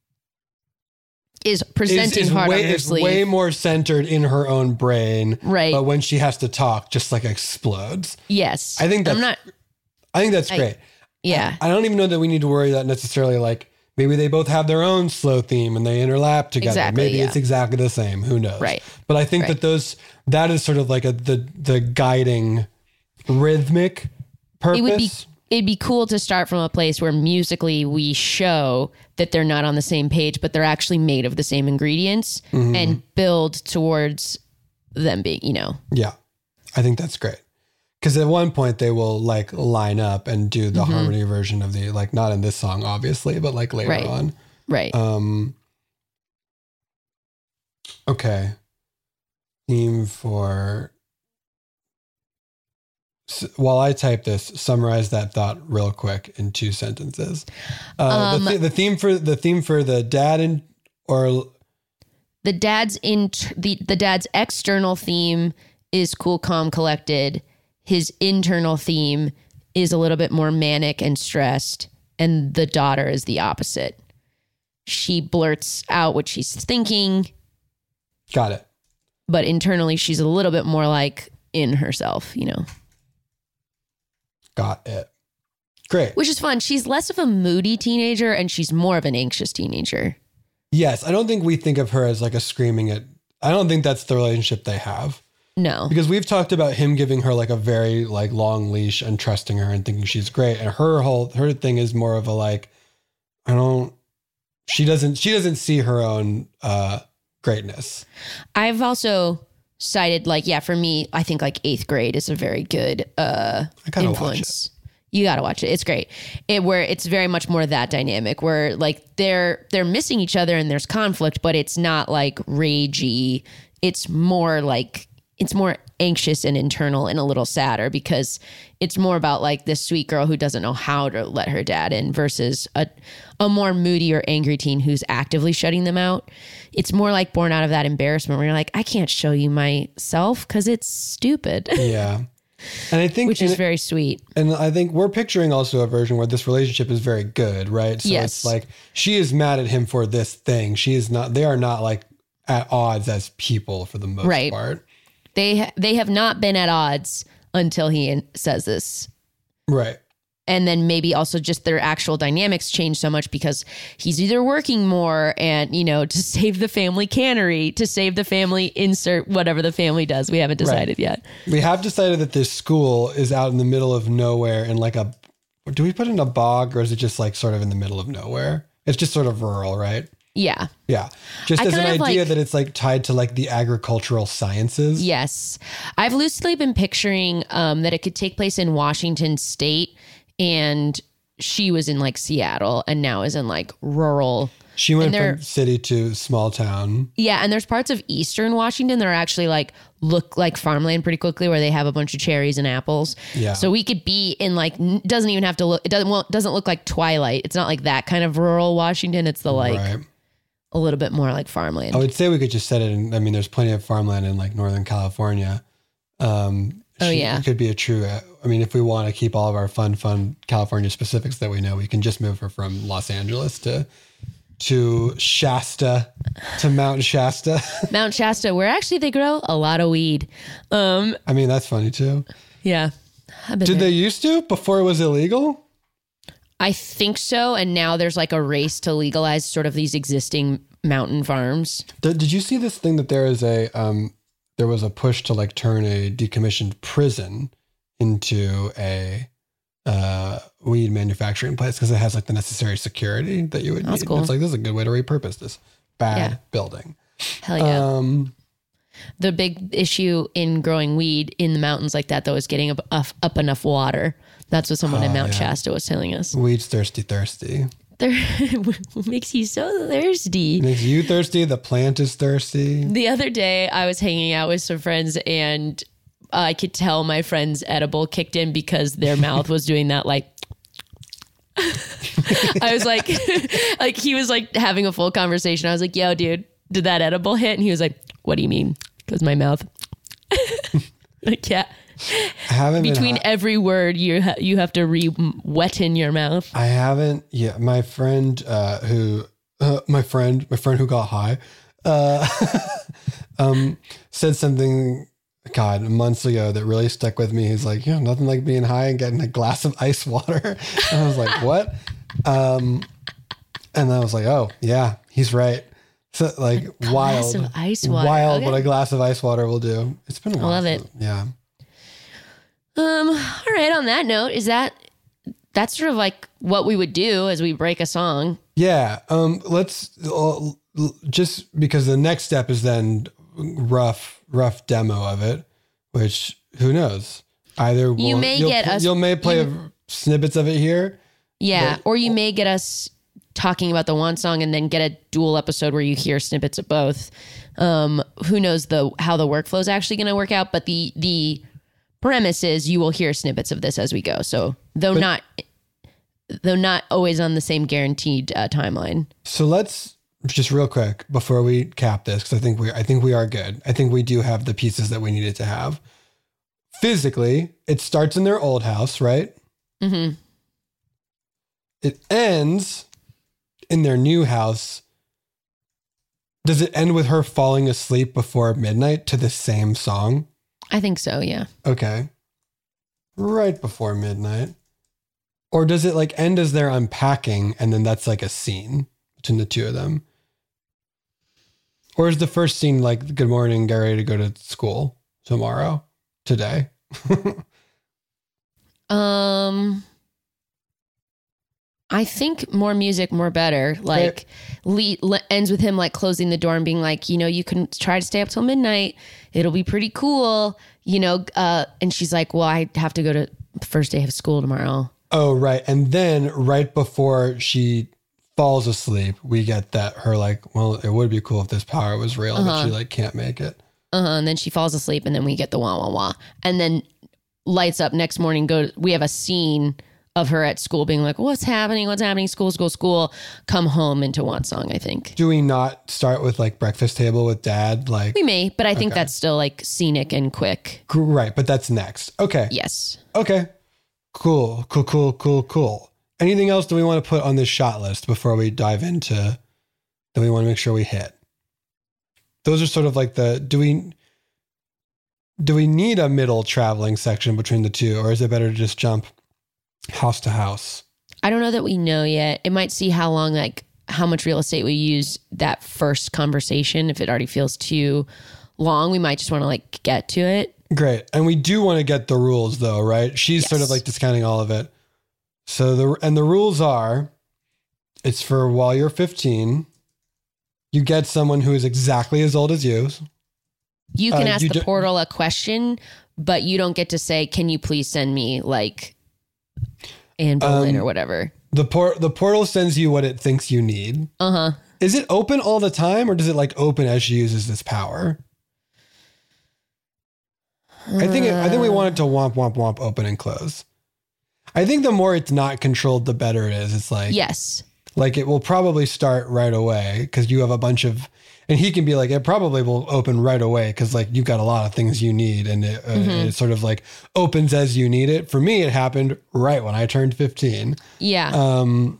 is presenting is, is hard way, on her is sleeve. way more centered in her own brain, right? But when she has to talk, just like explodes. Yes, I think that's. I'm not, I think that's I, great. Yeah, I, I don't even know that we need to worry that necessarily. Like maybe they both have their own slow theme and they interlap together. Exactly, maybe yeah. it's exactly the same. Who knows? Right. But I think right. that those that is sort of like a the the guiding rhythmic purpose. It would be. It'd be cool to start from a place where musically we show that they're not on the same page, but they're actually made of the same ingredients, mm-hmm. and build towards them being, you know. Yeah, I think that's great. Because at one point they will like line up and do the mm-hmm. harmony version of the, like not in this song, obviously, but like later right. on. Right. Um. Okay. Theme for... While I type this, summarize that thought real quick in two sentences. Uh, um, the, th- the theme for the theme for the dad and or the dad's in the the dad's external theme is cool, calm, collected. His internal theme is a little bit more manic and stressed, and the daughter is the opposite. She blurts out what she's thinking. Got it. But internally, she's a little bit more like in herself, you know. Got it. Great. Which is fun. She's less of a moody teenager and she's more of an anxious teenager. Yes. I don't think we think of her as like a screaming at, I don't think that's the relationship they have. No. Because we've talked about him giving her like a very like long leash and trusting her and thinking she's great. And her whole, her thing is more of a like, I don't, she doesn't, she doesn't see her own uh, greatness. I've also cited like, yeah, for me, I think like eighth grade is a very good uh, I gotta influence. You got to watch it. It's great. It where it's very much more that dynamic where like they're, they're missing each other and there's conflict, but it's not like ragey. It's more like, it's more anxious and internal and a little sadder because it's more about like this sweet girl who doesn't know how to let her dad in versus a, a more moody or angry teen who's actively shutting them out. It's more like born out of that embarrassment where you're like, I can't show you myself because it's stupid. Yeah. And I think, which is very sweet. And I think we're picturing also a version where this relationship is very good, right? So yes. It's like, she is mad at him for this thing. She is not, they are not like at odds as people for the most right. part. They they have not been at odds until he says this. Right. And then maybe also just their actual dynamics change so much because he's either working more and, you know, to save the family cannery, to save the family insert whatever the family does. We haven't decided right. yet. We have decided that this school is out in the middle of nowhere in like a, do we put it in a bog or is it just like sort of in the middle of nowhere? It's just sort of rural, right? Yeah. Yeah. Just I as an idea like, that it's like tied to like the agricultural sciences. Yes. I've loosely been picturing um, that it could take place in Washington State and she was in like Seattle and now is in like rural. She went from city to small town. Yeah. And there's parts of Eastern Washington that are actually like look like farmland pretty quickly where they have a bunch of cherries and apples. Yeah. So we could be in like, doesn't even have to look, it doesn't, well, it doesn't look like Twilight. It's not like that kind of rural Washington. It's the like. Right. A little bit more like farmland. I would say we could just set it in, I mean, there's plenty of farmland in like Northern California. Um, oh, she, yeah. It could be a true, uh, I mean, if we want to keep all of our fun, fun California specifics that we know, we can just move her from Los Angeles to to Shasta, to Mount Shasta. Mount Shasta, where actually they grow a lot of weed. Um, I mean, that's funny too. Yeah. Did there. They used to before it was illegal? I think so. And now there's like a race to legalize sort of these existing mountain farms. Did you see this thing that there is a, um, there was a push to like turn a decommissioned prison into a uh, weed manufacturing place because it has like the necessary security that you would That's need. Cool. It's like, this is a good way to repurpose this bad yeah. building. Hell yeah. Um, the big issue in growing weed in the mountains like that, though, is getting up, up, up enough water. That's what someone uh, in Mount yeah. Shasta was telling us. Weed's thirsty, thirsty. There makes you so thirsty. Makes you thirsty. The plant is thirsty. The other day, I was hanging out with some friends, and I could tell my friend's edible kicked in because their mouth was doing that, like. I was like, like he was like having a full conversation. I was like, "Yo, dude, did that edible hit?" And he was like, "What do you mean?" Because my mouth. Like, yeah. I haven't between ha- every word you ha- you have to re wet in your mouth. I haven't. Yeah, my friend uh, who uh, my friend my friend who got high uh, um, said something. God, months ago that really stuck with me. He's like, yeah, nothing like being high and getting a glass of ice water. And I was like, what? Um, and I was like, oh yeah, he's right. So like a wild, glass of ice water. wild, Okay. what a glass of ice water will do. It's been a while. I love it. Yeah. Um, all right. On that note, is that, that's sort of like what we would do as we break a song. Yeah. Um, let's uh, just because the next step is then rough, rough demo of it, which who knows? Either you we'll, may you'll, get us, you may play you, a, snippets of it here. Yeah. But, or you may get us talking about the one song and then get a dual episode where you hear snippets of both. Um, who knows the, how the workflow is actually going to work out, but the, the, premise is you will hear snippets of this as we go. So though but, not, though not always on the same guaranteed uh, timeline. So let's just real quick before we cap this, because I think we, I think we are good. I think we do have the pieces that we needed to have. Physically, it starts in their old house, right? Mm-hmm. It ends in their new house. Does it end with her falling asleep before midnight to the same song? I think so, yeah. Okay. Right before midnight. Or does it like end as they're unpacking and then that's like a scene between the two of them? Or is the first scene like, good morning, get ready to go to school? tomorrow, today? um, I think more music, more better. Like le- le- ends with him like closing the door and being like, you know, you can try to stay up till midnight. It'll be pretty cool, you know. Uh, and she's like, well, I have to go to the first day of school tomorrow. Oh, right. And then right before she falls asleep, we get that her like, well, it would be cool if this power was real, uh-huh. but she like can't make it. Uh-huh. And then she falls asleep, and then we get the wah wah wah. And then lights up next morning. Go. We have a scene of her at school being like, what's happening? What's happening? School, school, school. Come home into Want Song, I think. Do we not start with like breakfast table with dad? Like we may, but I think okay. that's still like scenic and quick. Right. But that's next. Okay. Yes. Okay. Cool. Cool, cool, cool, cool. Anything else do we want to put on this shot list before we dive into that we want to make sure we hit? Those are sort of like the, do we, do we need a middle traveling section between the two, or is it better to just jump house to house? I don't know that we know yet. It might see how long, like how much real estate we use that first conversation. If it already feels too long, we might just want to like get to it. Great. And we do want to get the rules though, right? She's Yes. sort of like discounting all of it. So the, and the rules are, it's for while you're fifteen, you get someone who is exactly as old as you. You can Uh, ask you the do- portal a question, but you don't get to say, can you please send me like Anne Boleyn Um, or whatever. The port, the portal sends you what it thinks you need. Uh-huh. Is it open all the time, or does it like open as she uses this power? I think it, I think we want it to womp womp womp open and close. I think the more it's not controlled, the better it is. It's like Yes. like it will probably start right away because you have a bunch of, and he can be like, it probably will open right away because like you've got a lot of things you need, and it, uh, Mm-hmm. it sort of like opens as you need it. For me, it happened right when I turned fifteen. Yeah. Um,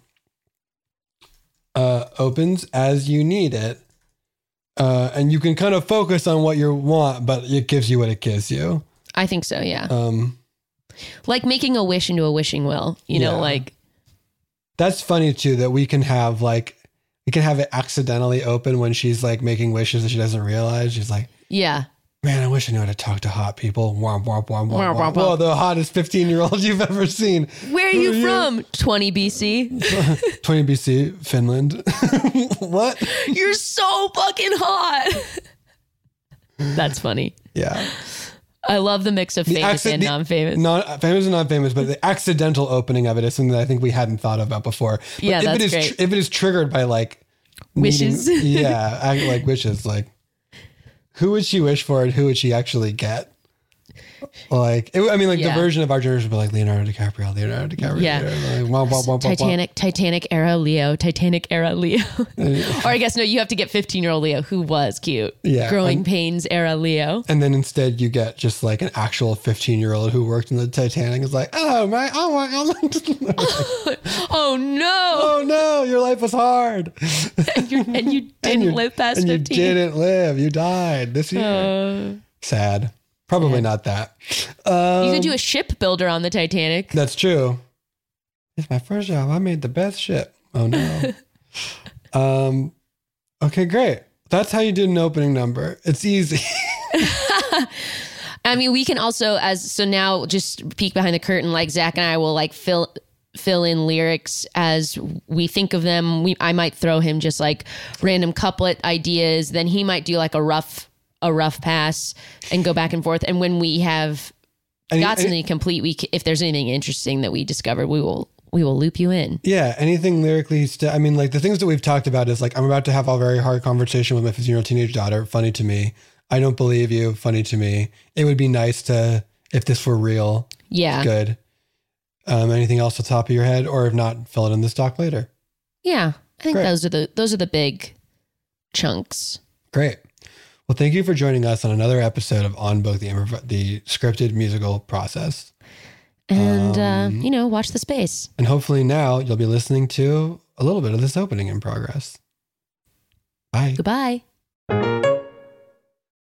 uh, opens as you need it. Uh, and you can kind of focus on what you want, but it gives you what it gives you. I think so, yeah. Um, like making a wish into a wishing well, you know, Yeah. like that's funny too, that we can have like, we can have it accidentally open when she's like making wishes and she doesn't realize. She's like, yeah. man, I wish I knew how to talk to hot people. Womp, womp, womp, womp, Womp, womp. womp, Whoa, womp. the hottest fifteen year old you've ever seen. Where are Who you from? twenty B C. twenty B C, Finland. What? You're so fucking hot. That's funny. Yeah. I love the mix of famous acci- and the- non-famous. Non famous and non-famous, but the accidental opening of it is something that I think we hadn't thought about before. But Yeah, if that's it is great. tr- if it is triggered by like Wishes. needing- yeah, act like wishes. Like, who would she wish for, and who would she actually get? Like, it, I mean, like Yeah. the version of our generation would be like Leonardo DiCaprio, Leonardo DiCaprio. Yeah. Like, wah, wah, wah, wah, Titanic, Titanic era Leo, Titanic era Leo. Or I guess, no, you have to get fifteen year old Leo who was cute. Yeah, Growing and- Pains era Leo. And then instead you get just like an actual fifteen year old who worked in the Titanic. Is like, oh my, oh my, oh, Oh no. oh no, your life was hard. And, you and you didn't And you- live past and fifteen. you didn't live. You died this year. Uh, Sad. Probably not that. Um, you could do a shipbuilder on the Titanic. That's true. It's my first job. I made the best ship. Oh no. um. Okay, great. That's how you did an opening number. It's easy. I mean, we can also, as so now, just peek behind the curtain. Like Zach and I will like fill fill in lyrics as we think of them. We I might throw him just like random couplet ideas. Then he might do like a rough a rough pass and go back and forth. And when we have Any- got any- something complete, we c- if there's anything interesting that we discovered, we will we will loop you in. Yeah, anything lyrically. St- I mean, like the things that we've talked about is like I'm about to have a very hard conversation with my fifteen year old teenage daughter. Funny to me. I don't believe you. Funny to me. It would be nice to if this were real. Yeah, Good. Um, anything else off the top of your head, or if not, fill it in the stock later. yeah. I think Great. those are the those are the big chunks. Great. Well, thank you for joining us on another episode of On Book, the improv- the scripted musical process. And Um, uh, you know, watch the space. And hopefully now you'll be listening to a little bit of this opening in progress. Bye. Goodbye.